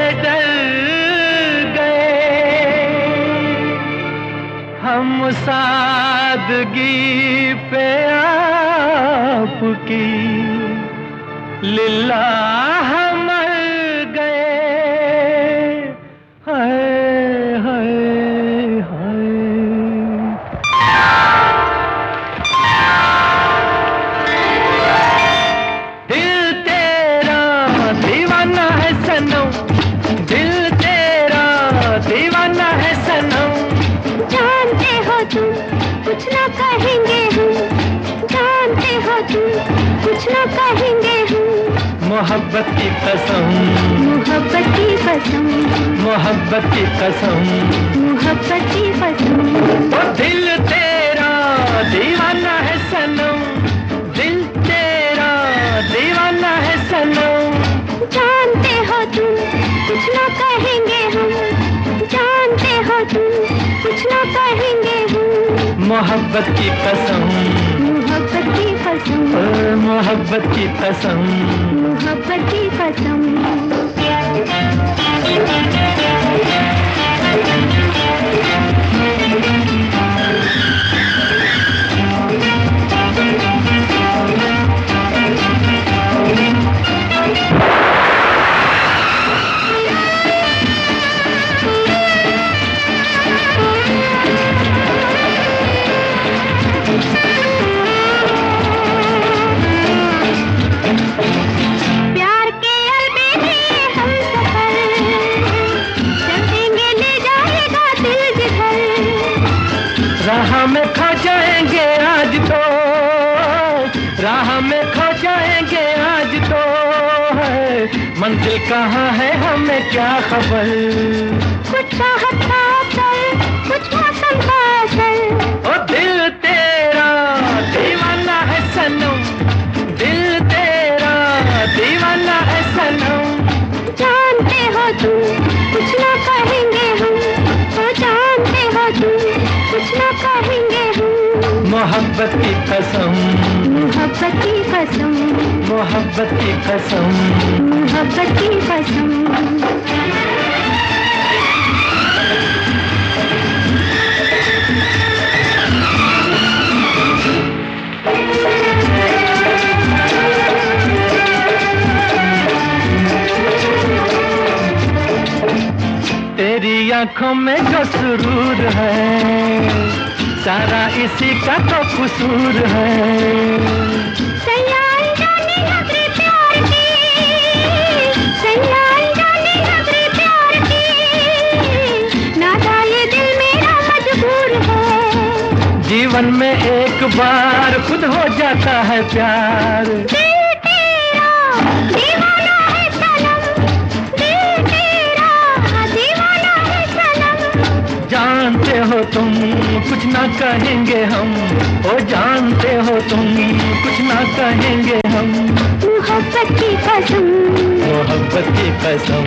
डर गए हम सादगी पे आपकी लिल्लाह मर गए। हाय हाय हाय। दिल तेरा दीवाना है सनम, दिल तेरा दीवाना है सनम। जानते हो तुम कुछ ना कहेंगे हम, जानते हो तुम कुछ ना कहेंगे हम। मोहब्बत की कसम, मोहब्बत की कसम, मोहब्बत की कसम, मोहब्बत की कसम। ओ दिल तेरा दीवाना है सनम, दिल तेरा दीवाना है सनम। जानते हो तुम कुछ ना कहेंगे हम, जानते हो तुम कुछ ना कहेंगे हम। मोहब्बत की कसम, मोहब्बत की कसम, ओ मोहब्बत की कसम। मोहब्बत की कसम। राह में खो जाएंगे आज तो, राह में खो जाएंगे आज तो है। मंजिल कहाँ है हमें क्या खबर। कुछ चाहत का असर, कुछ मौसम का असर। ओ दिल तेरा दीवाना है सनम, दिल तेरा दीवाना है सनम। जानते हो तुम कुछ ना कहेंगे हम, ओ जानते हो तुम कुछ ना कहेंगे हम। मोहब्बत की कसम, मोहब्बत की कसम, मोहब्बत की कसम, मोहब्बत की कसम। तेरी आंखों में जो सुरूर है सारा इसी का तो कसूर है। सयान जाने नजरे प्यार की, सयान जाने नजरे प्यार की। नादा ये दिल मेरा मजबूर है। जीवन में एक बार खुद हो जाता है प्यार। दिल तेरा दीवाना है सनम, दिल तेरा दीवाना है सनम। जानते हो तुम कुछ ना कहेंगे हम, ओ जानते हो तुम कुछ ना कहेंगे हम। मोहब्बत की कसम, मोहब्बत की कसम।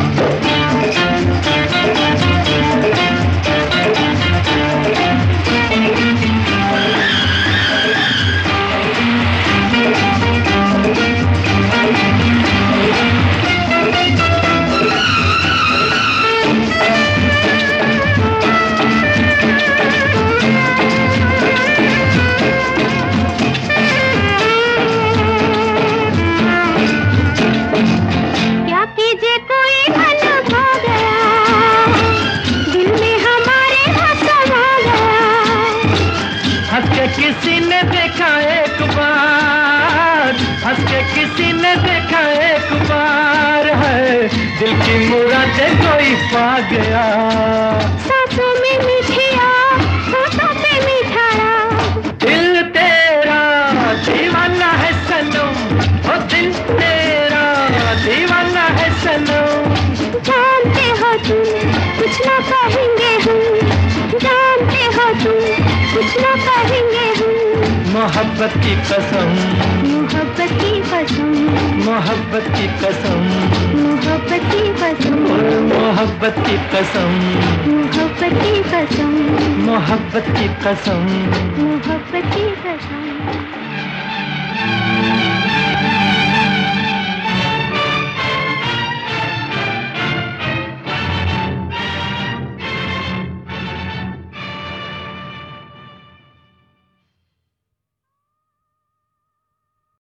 किसी ने देखा एक बार, हंस के किसी ने देखा एक बार है। दिल की मुरादें कोई पा गया। सांसों में मिठिया, होठों पे मिठाया। दिल तेरा दीवाना है सनम, ओ दिल तेरा दीवाना है सनम। जानते हो तुम कुछ ना कहेंगे हम, जानते हो तुम कुछ ना कहेंगे हम। मोहब्बत की कसम, मोहब्बत की कसम, मोहब्बत की कसम, मोहब्बत की कसम, मोहब्बत की कसम, मोहब्बत की कसम, मोहब्बत की कसम, मोहब्बत की कसम।